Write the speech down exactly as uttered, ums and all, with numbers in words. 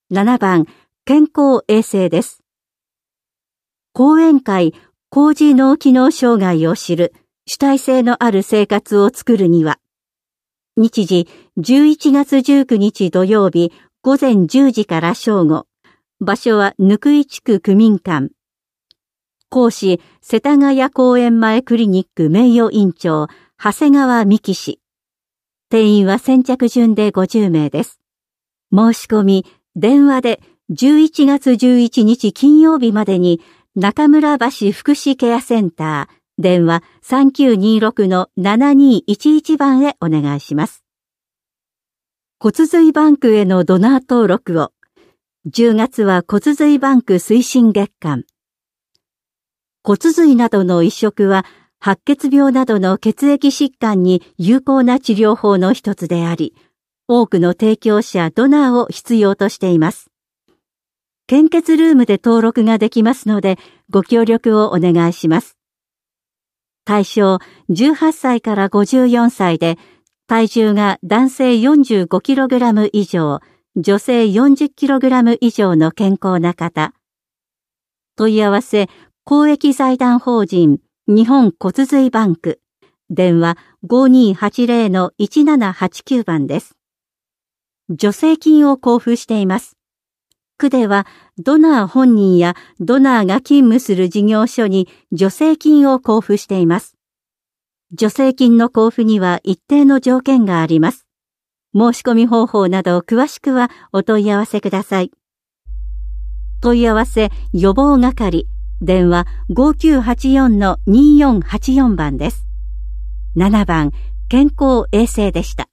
ななばん、健康衛生です。講演会、高次脳機能障害を知る主体性のある生活を作るには、日時じゅういちがつじゅうくにち土曜日午前じゅうじから正午、場所は貫井地区区民館。講師、世田谷公園前クリニック名誉院長、長谷川美希氏。定員は先着順でごじゅうめいです。申し込み、電話でじゅういちがつじゅういちにち金曜日までに中村橋福祉ケアセンター、電話 さんきゅうにろくのななにいちいち 番へお願いします。骨髄バンクへのドナー登録を。じゅうがつは骨髄バンク推進月間。骨髄などの移植は白血病などの血液疾患に有効な治療法の一つであり、多くの提供者ドナーを必要としています。献血ルームで登録ができますので、ご協力をお願いします。対象じゅうはっさいからごじゅうよんさいで、体重が男性 よんじゅうごキログラム 以上、女性 よんじゅっキログラム 以上の健康な方。問い合わせ、公益財団法人日本骨髄バンク。電話 ごにーはちぜろのいちななはちきゅう 番です。助成金を交付しています。区ではドナー本人やドナーが勤務する事業所に助成金を交付しています。助成金の交付には一定の条件があります。申し込み方法など詳しくはお問い合わせください。問い合わせ予防係、電話 ごきゅうはちよんのにーよんはちよん 番です。ななばん、健康衛生でした。